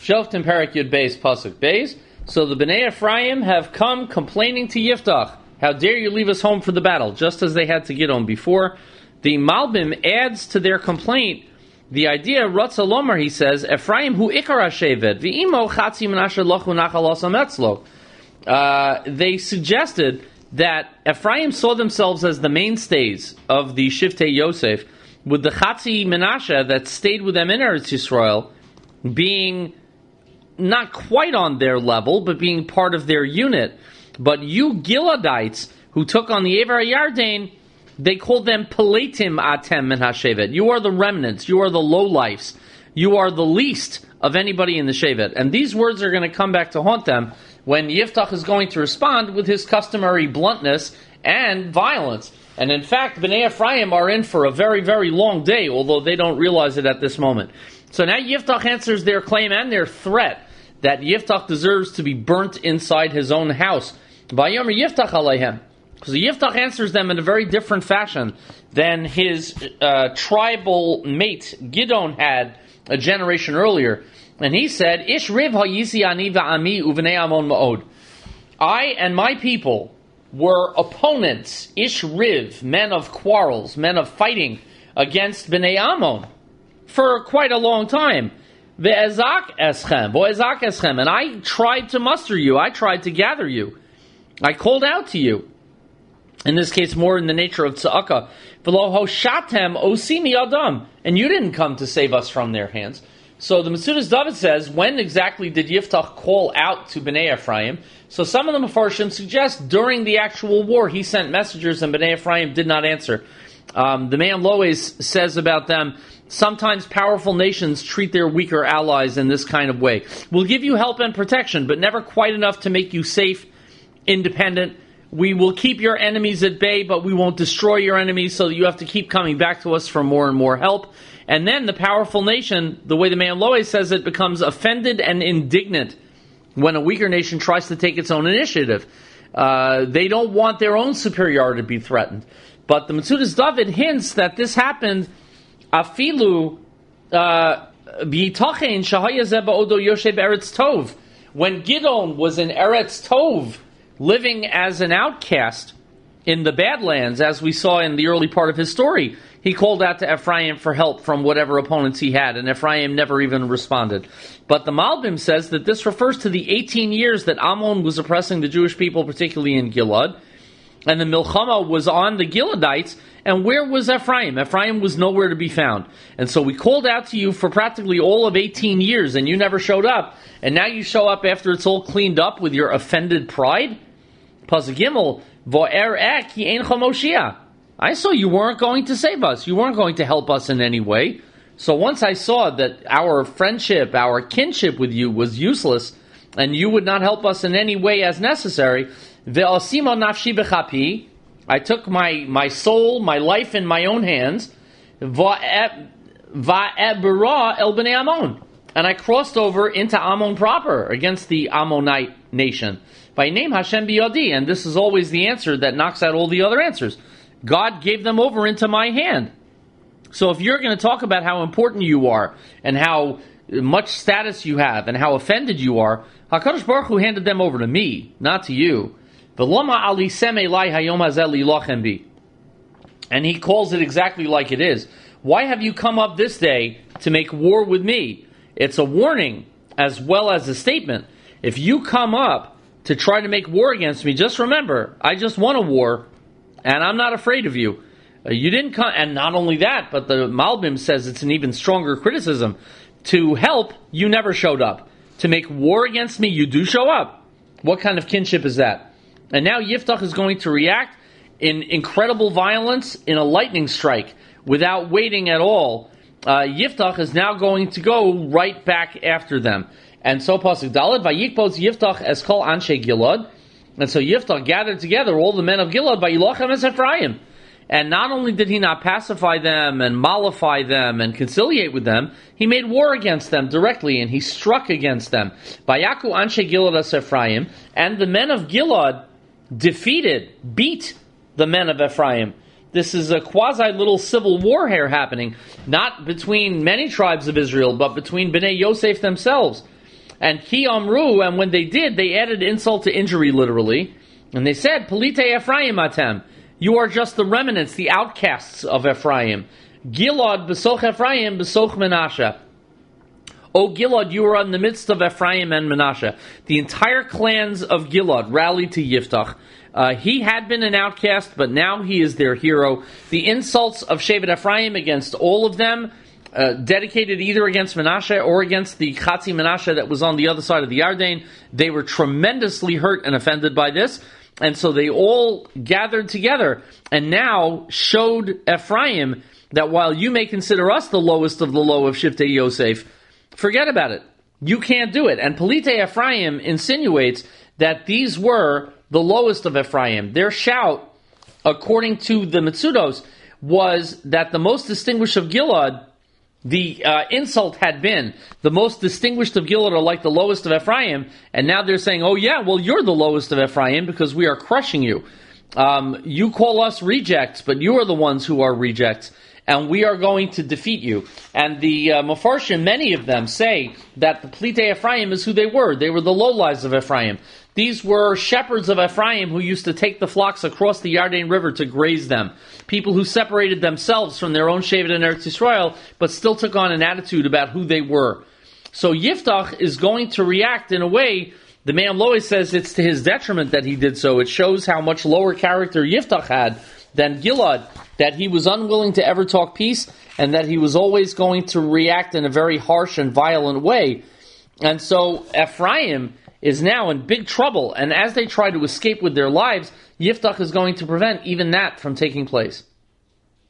Shoftim Parak Yud Beis Pasuk Beis. So the Bnei Ephraim have come complaining to Yiftach. How dare you leave us home for the battle, just as they had to Gidon before. The Malbim adds to their complaint the idea, Ratza Lomar, he says, Ephraim hu ikar hashevet, v'imo chatzi menashe lochu nachal asam etzlo. They suggested that Ephraim saw themselves as the mainstays of the Shiftei Yosef, with the Chatzi Menashe that stayed with them in Eretz Yisrael being not quite on their level, but being part of their unit. But you Giladites, who took on the Ever Yarden, they called them Peletim Atem Min HaShevet. You are the remnants, you are the lowlifes, you are the least of anybody in the Shevet. And these words are going to come back to haunt them when Yiftach is going to respond with his customary bluntness and violence. And in fact, Bnei Ephraim are in for a very, very long day, although they don't realize it at this moment. So now Yiftach answers their claim and their threat that Yiftach deserves to be burnt inside his own house. Vayomer Yiftach aleihem. So Yiftach answers them in a very different fashion than his tribal mate Gidon had a generation earlier. And he said, Ish riv ha'yisi ani va'ami uvenei amon ma'od. I and my people were opponents, Ish riv, men of quarrels, men of fighting against Bnei Ammon for quite a long time. Ve'ezak eschem, and I tried to muster you, I tried to gather you. I called out to you. In this case, more in the nature of tza'aka. V'lo hoshatem osimi adam, and you didn't come to save us from their hands. So the Metzudas David says, when exactly did Yiftach call out to Bnei Ephraim? So some of the Mefarshim suggest during the actual war he sent messengers and Bnei Ephraim did not answer. The Me'am Lois says about them, sometimes powerful nations treat their weaker allies in this kind of way. We'll give you help and protection, but never quite enough to make you safe, independent. We will keep your enemies at bay, but we won't destroy your enemies, so that you have to keep coming back to us for more and more help. And then the powerful nation, the way the Me'am Lois says it, becomes offended and indignant when a weaker nation tries to take its own initiative. They don't want their own superiority to be threatened. But the Metzudas David hints that this happened afilu b'yitachen shahaya zeh ba'odo yoshev Eretz Tov. When Gidon was in Eretz Tov, living as an outcast in the Badlands, as we saw in the early part of his story, he called out to Ephraim for help from whatever opponents he had, and Ephraim never even responded. But the Malbim says that this refers to the 18 years that Ammon was oppressing the Jewish people, particularly in Gilad, and the Milchama was on the Giladites, and where was Ephraim? Ephraim was nowhere to be found. And so we called out to you for practically all of 18 years, and you never showed up, and now you show up after it's all cleaned up with your offended pride? Pasuk Gimel, Vo'er ek ki ein chamoshia. I saw you weren't going to save us. You weren't going to help us in any way. So once I saw that our friendship, our kinship with you was useless, and you would not help us in any way as necessary, ve'asimo nafshi b'chapi, I took my soul, my life in my own hands, va'ebra el b'nei Ammon, and I crossed over into Ammon proper, against the Ammonite nation. By name Hashem biyadi, and this is always the answer that knocks out all the other answers. God gave them over into my hand. So if you're going to talk about how important you are, and how much status you have, and how offended you are, HaKadosh Baruch Hu handed them over to me, not to you. And he calls it exactly like it is. Why have you come up this day to make war with me? It's a warning as well as a statement. If you come up to try to make war against me, just remember, I just won a war, and I'm not afraid of you. You didn't come, and not only that, but the Malbim says it's an even stronger criticism. To help, you never showed up. To make war against me, you do show up. What kind of kinship is that? And now Yiftach is going to react in incredible violence, in a lightning strike, without waiting at all. Yiftach is now going to go right back after them. And so Pasuk Daled, Vayikbos Yiftach es kol anshe Gilad. And so Yiftach gathered together all the men of Gilad by Yilochem es Ephraim. And not only did he not pacify them and mollify them and conciliate with them, he made war against them directly, and he struck against them. Vayaku anshe Gilad es Ephraim, and the men of Gilad beat the men of Ephraim. This is a quasi-little civil war here happening, not between many tribes of Israel, but between Bnei Yosef themselves. And Ki Amru, and when they did, they added insult to injury, literally. And they said, Pelite Ephraim atem. You are just the remnants, the outcasts of Ephraim. Gilad besoch Ephraim besoch Menashe. O Gilad, you are in the midst of Ephraim and Menashe. The entire clans of Gilad rallied to Yiftach. He had been an outcast, but now he is their hero. The insults of Shevet Ephraim against all of them, dedicated either against Menashe or against the Chatzi Menashe that was on the other side of the Yarden, they were tremendously hurt and offended by this. And so they all gathered together and now showed Ephraim that while you may consider us the lowest of the low of Shiftei Yosef, forget about it. You can't do it. And Pelite Ephraim insinuates that these were the lowest of Ephraim. Their shout, according to the Mitzudos, was that the most distinguished of Gilad, the insult had been, the most distinguished of Gilad are like the lowest of Ephraim, and now they're saying, oh yeah, well you're the lowest of Ephraim because we are crushing you. You call us rejects, but you are the ones who are rejects, and we are going to defeat you. And the Mefarshim, many of them, say that the Pelite Ephraim is who they were. They were the lowlives of Ephraim. These were shepherds of Ephraim who used to take the flocks across the Yarden River to graze them. People who separated themselves from their own Shevet in Eretz Yisrael, but still took on an attitude about who they were. So Yiftach is going to react in a way, the Me'am Lois says it's to his detriment that he did so. It shows how much lower character Yiftach had than Gilad, that he was unwilling to ever talk peace, and that he was always going to react in a very harsh and violent way. And so Ephraim is now in big trouble, and as they try to escape with their lives, Yiftach is going to prevent even that from taking place.